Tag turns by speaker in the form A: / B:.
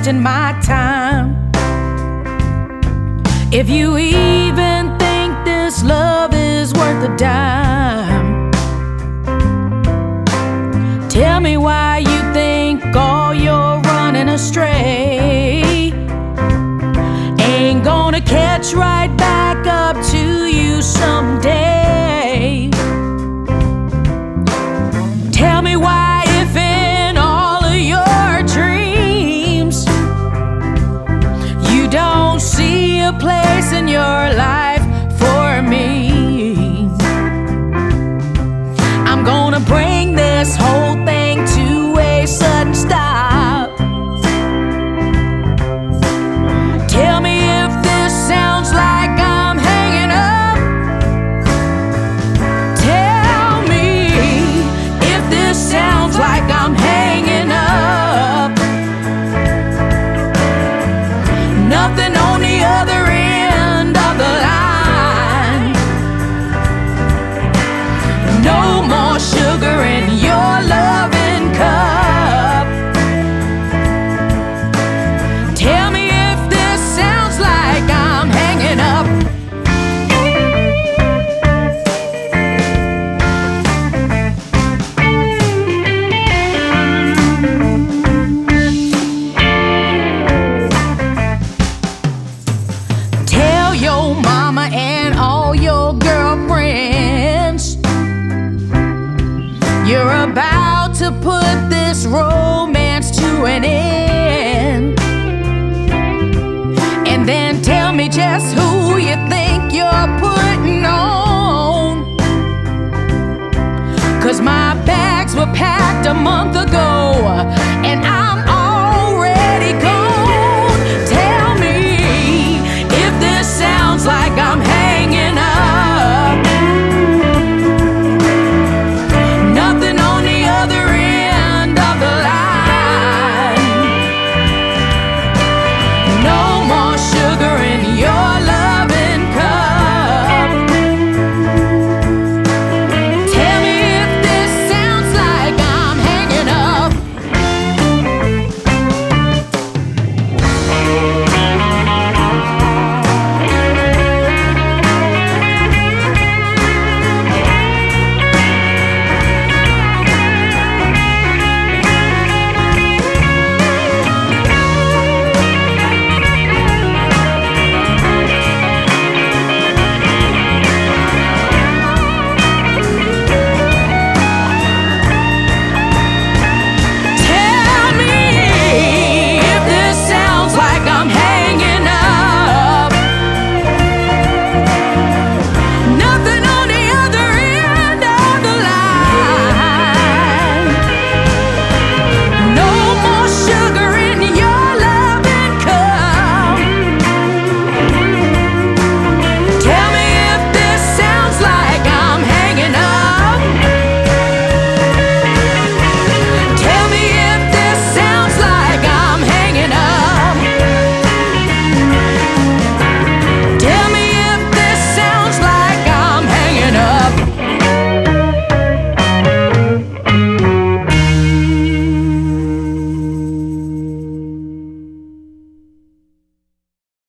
A: wasting my time. If you even think this love is worth a dime, tell me why you think all you're running astray ain't gonna catch right back up to you someday. Tell me why, if in all of your dreams you don't see a place in your life for me, I'm gonna bring this whole thing to a sudden stop. Tell me if this sounds like I'm hanging up. Tell me if this sounds like I'm hanging up. Nothing on the other end of the line. No more sugar in your loving cup. Tell me if this sounds like I'm hanging up. Tell your mama and all your girlfriends you're about to put this romance to an end. And then tell me just who you think you're putting on, 'cause my bags were packed a month ago.